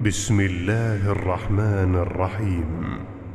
بسم الله الرحمن الرحيم.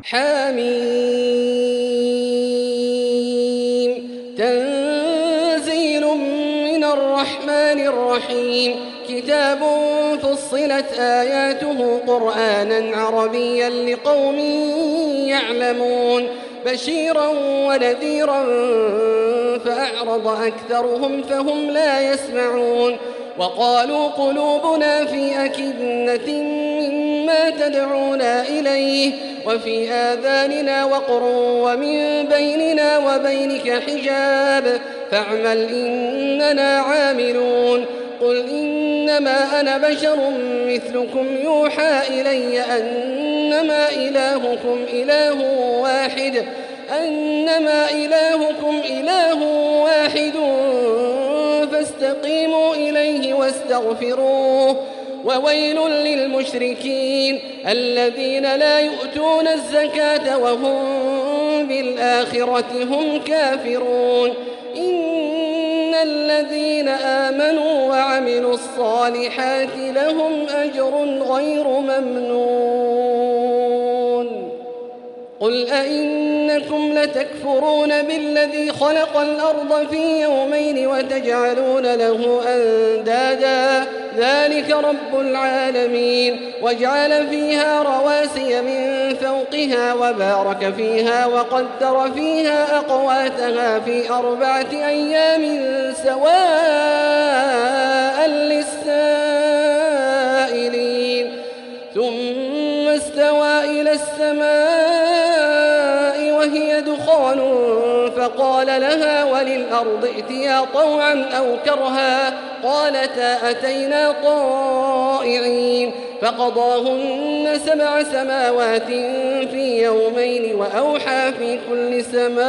حميم تنزيل من الرحمن الرحيم. كتاب فصلت آياته قرآنا عربيا لقوم يعلمون بشيرا ونذيرا فأعرض أكثرهم فهم لا يسمعون. وقالوا قلوبنا في أكنة مما تدعونا إليه وفي آذاننا وقر ومن بيننا وبينك حجاب فاعمل إننا عاملون. قل إنما أنا بشر مثلكم يوحى إلي أنما إلهكم إله واحد فاستقيموا إليه واستغفروه. وويل للمشركين الذين لا يؤتون الزكاة وهم بالآخرة هم كافرون. إن الذين آمنوا وعملوا الصالحات لهم أجر غير ممنون. قل أئنكم لتكفرون بالذي خلق الأرض في يومين وتجعلون له أندادا ذلك رب العالمين. وجعل فيها رواسي من فوقها وبارك فيها وقدر فيها أقواتها في 4 أيام سواء للسائلين. ثم استوى إلى السماء وهي دخان فقال لها وللأرض ائتيا طوعا أو كرها قالتا أتينا طائعين. فقضاهن 7 سماوات في يومين وأوحى في كل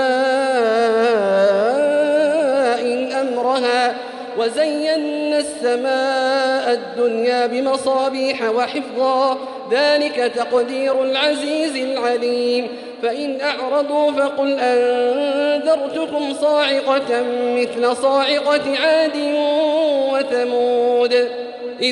سماء أمرها وزينا السماء الدنيا بمصابيح وحفظا ذلك تقدير العزيز العليم. فإن أعرضوا فقل أنذرتكم صاعقة مثل صاعقة عاد وثمود إذ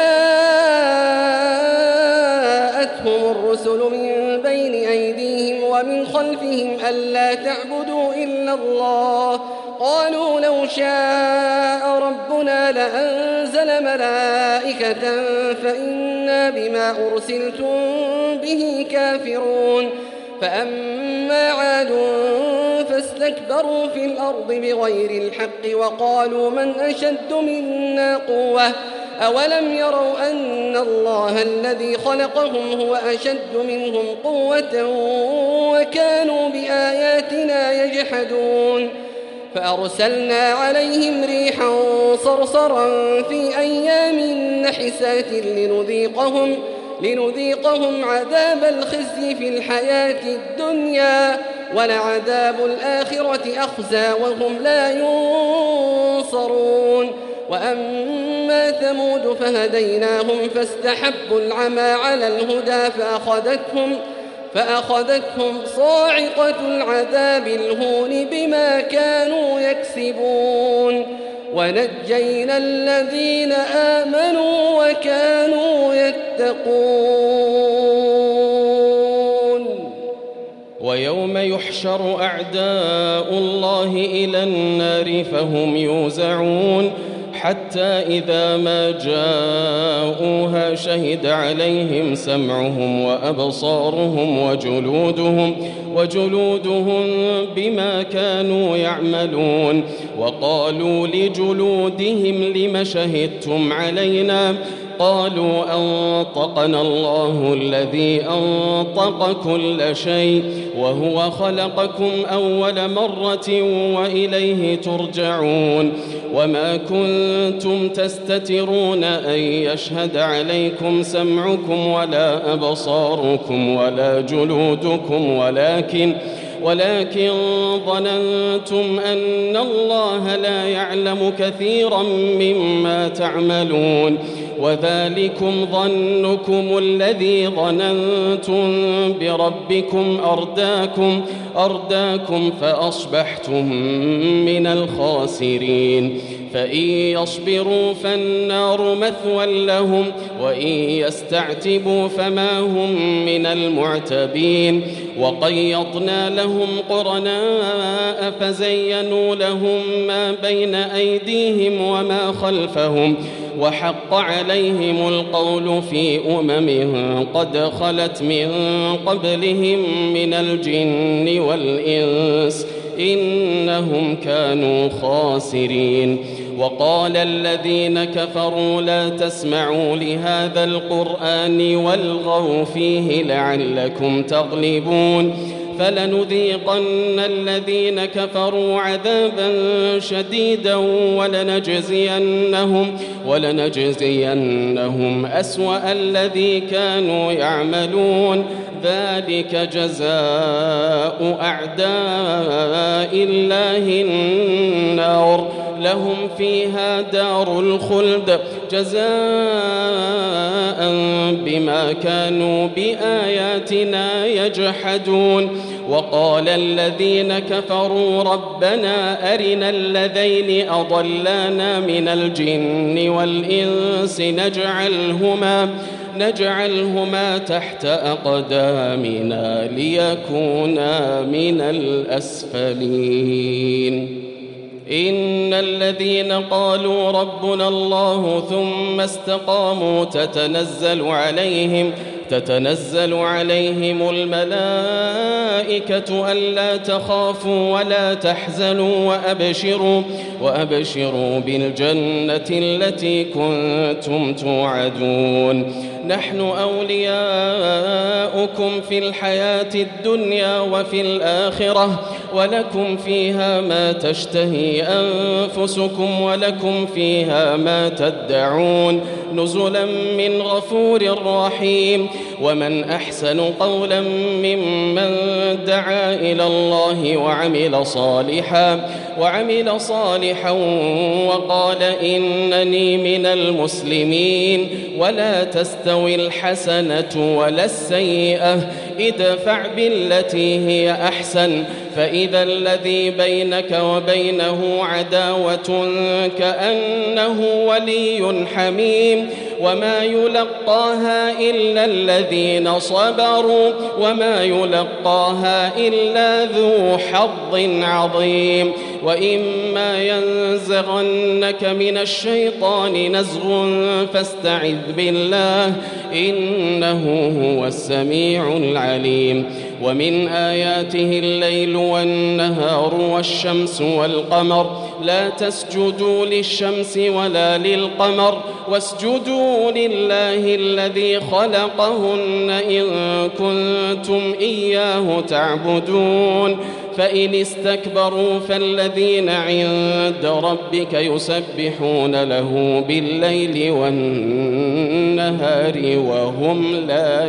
جاءتهم الرسل من بين أيديهم ومن خلفهم ألا تعبدوا إلا الله قالوا لو شاء ربنا لأنزل ملائكة فإنا بما أرسلتم به كافرون. فأما عاد فاستكبروا في الأرض بغير الحق وقالوا من أشد منا قوة أولم يروا أن الله الذي خلقهم هو أشد منهم قوة وكانوا بآياتنا يجحدون. فأرسلنا عليهم ريحا صرصرا في أيام نحسات لنذيقهم عذاب الخزي في الحياة الدنيا ولعذاب الآخرة أخزى وهم لا ينصرون. وأما ثمود فهديناهم فاستحبوا العمى على الهدى فأخذتهم صاعقة العذاب الهون بما كانوا يكسبون. ونجينا الذين آمنوا وكانوا يتقون. ويوم يحشر أعداء الله إلى النار فهم يوزعون حتى إذا ما جاءوها شهد عليهم سمعهم وأبصارهم وجلودهم بما كانوا يعملون. وقالوا لجلودهم لم شهدتم علينا قالوا أنطقنا الله الذي أنطق كل شيء وهو خلقكم أول مرة وإليه ترجعون. وما كنتم تستترون أن يشهد عليكم سمعكم ولا أبصاركم ولا جلودكم ولكن ظننتم أن الله لا يعلم كثيرا مما تعملون. وذلكم ظنكم الذي ظننتم بربكم أرداكم فأصبحتم من الخاسرين فإن يصبروا فالنار مثوى لهم وإن يستعتبوا فما هم من المعتبين وقيضنا لهم قرناء فزينوا لهم ما بين أيديهم وما خلفهم وحق عليهم القول في قد خلت من قبلهم من الجن والإنس إنهم كانوا خاسرين وقال الذين كفروا لا تسمعوا لهذا القرآن والغوا فيه لعلكم تغلبون فلنذيقن الذين كفروا عذابا شديدا ولنجزينهم أسوأ الذي كانوا يعملون ذلك جزاء أعداء الله النار لهم فيها دار الخلد جزاء بما كانوا بآياتنا يجحدون وقال الذين كفروا ربنا أرنا الذين أضلانا من الجن والإنس نجعلهما تحت أقدامنا ليكونا من الأسفلين إن الذين قالوا ربنا الله ثم استقاموا تتنزل عليهم الملائكة ألا تخافوا ولا تحزنوا وأبشروا بالجنة التي كنتم توعدون نحن أولياؤكم في الحياة الدنيا وفي الآخرة ولكم فيها ما تشتهي أنفسكم ولكم فيها ما تدعون نزلا من غفور رحيم ومن أحسن قولا ممن دعا إلى الله وعمل صالحا وقال إنني من المسلمين ولا تستوي الحسنة ولا السيئة ادفع بالتي هي أحسن فإذا الذي بينك وبينه عداوة كأنه ولي حميم وما يلقاها إلا الذين صبروا وما يلقاها إلا ذو حظ عظيم وإما ينزغنك من الشيطان نزغ فاستعذ بالله إنه هو السميع العليم ومن آياته الليل والنهار والشمس والقمر لا تسجدوا للشمس ولا للقمر واسجدوا لله الذي خلقهن إن كنتم إياه تعبدون فإن استكبروا فالذين عند ربك يسبحون له بالليل والنهار وهم لا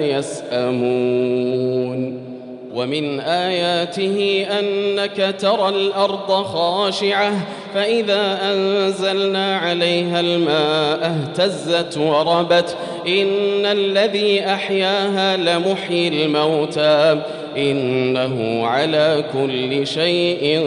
يسأمون ومن آياته أنك ترى الأرض خاشعة فإذا أنزلنا عليها الماء اهتزت وربت إن الذي أحياها لمحيي الموتى إنه على كل شيء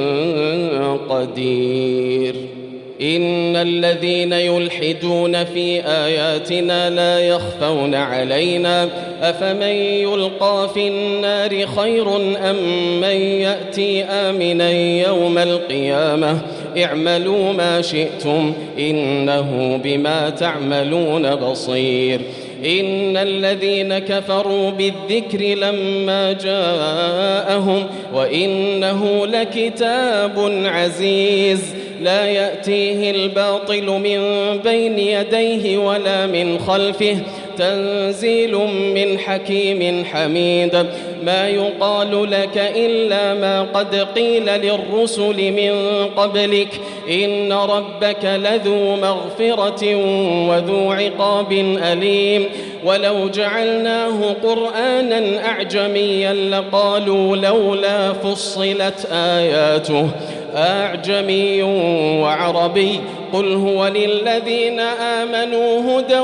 قدير إن الذين يلحدون في آياتنا لا يخفون علينا أفمن يلقى في النار خير أم من يأتي آمنا يوم القيامة اعملوا ما شئتم إنه بما تعملون بصير إن الذين كفروا بالذكر لما جاءهم وإنه لكتاب عزيز لا يأتيه الباطل من بين يديه ولا من خلفه تنزيل من حكيم حميد ما يقال لك إلا ما قد قيل للرسل من قبلك إن ربك لذو مغفرة وذو عقاب أليم ولو جعلناه قرآنا أعجميا لقالوا لولا فصلت آياته أعجمي وعربي قل هو للذين آمنوا هدى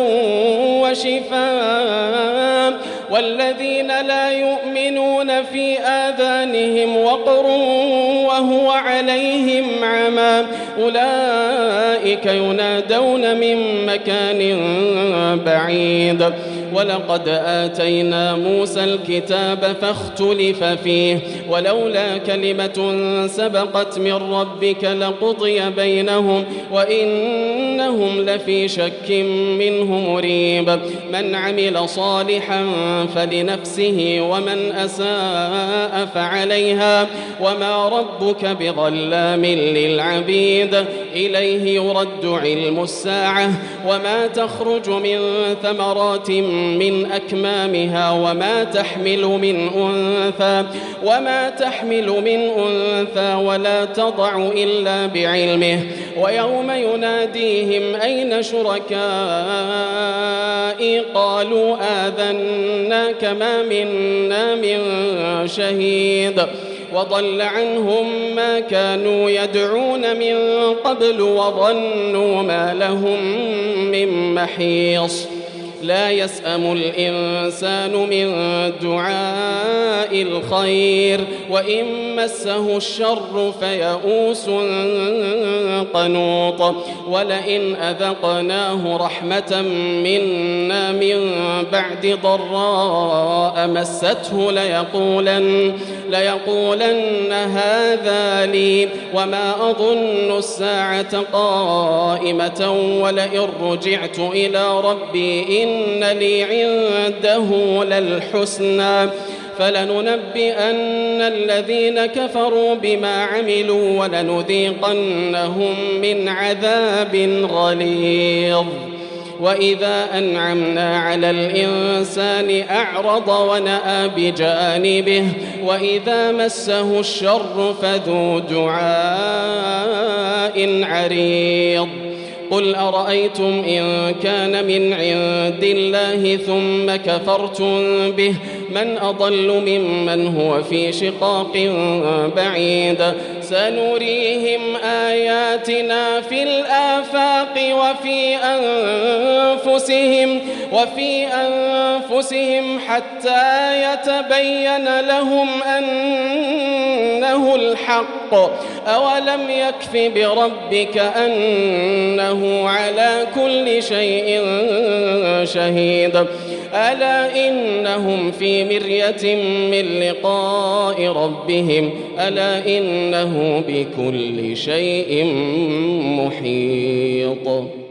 وشفاء والذين لا يؤمنون في آذانهم وقر وهو عليهم عمى أولئك ينادون من مكان بعيد ولقد آتينا موسى الكتاب فاختلف فيه ولولا كلمة سبقت من ربك لقضي بينهم وإنهم لفي شك منه مريب من عمل صالحا فلنفسه ومن أساء فعليها وما ربك بظلام للعبيد إليه يرد علم الساعة وما تخرج من ثمرات من أكمامها وما تحمل من أنثى ولا تضع إلا بعلمه ويوم يناديهم أين شركائي قالوا آذناك ما منا من شهيد وضل عنهم ما كانوا يدعون من قبل وظنوا ما لهم من محيص لا يسأم الإنسان من دعاء الخير وإن مسه الشر فيئوس قنوط ولئن أذقناه رحمة منا من بعد ضراء مسته ليقولن هذا لي وما أظن الساعة قائمة ولئن رجعت إلى ربي إن لي عنده للحسنى فلننبئن الذين كفروا بما عملوا ولنذيقنهم من عذاب غليظ وإذا أنعمنا على الإنسان أعرض ونأى بجانبه وإذا مسه الشر فذو دعاء عريض قل أرأيتم إن كان من عند الله ثم كفرتم به من أضل ممن هو في شقاق بعيد سنريهم آياتنا في الآفاق وفي أنفسهم حتى يتبين لهم أنه الحق أولم يكف بربك أنه على كل شيء شهيد ألا إنهم في مرية من لقاء ربهم ألا إنه بكل شيء محيط